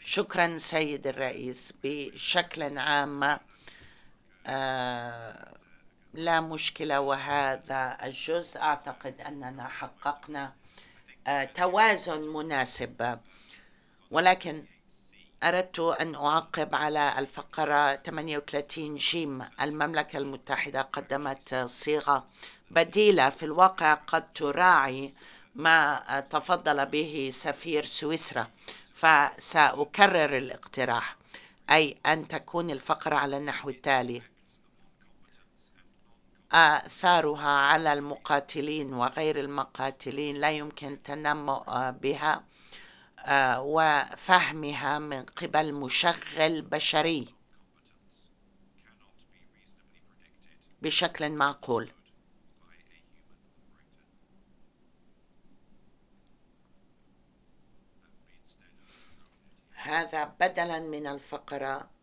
شكرا سيد الرئيس. بشكل عام لا مشكلة، وهذا الجزء أعتقد أننا حققنا توازن مناسب، ولكن أردت أن أعقب على الفقرة 38 جيم. المملكة المتحدة قدمت صيغة بديلة في الواقع قد تراعي ما تفضل به سفير سويسرا، فسأكرر الاقتراح، أي أن تكون الفقرة على النحو التالي: آثارها على المقاتلين وغير المقاتلين لا يمكن التنبؤ بها وفهمها من قبل مشغل بشري بشكل معقول. هذا بدلا من الفقرة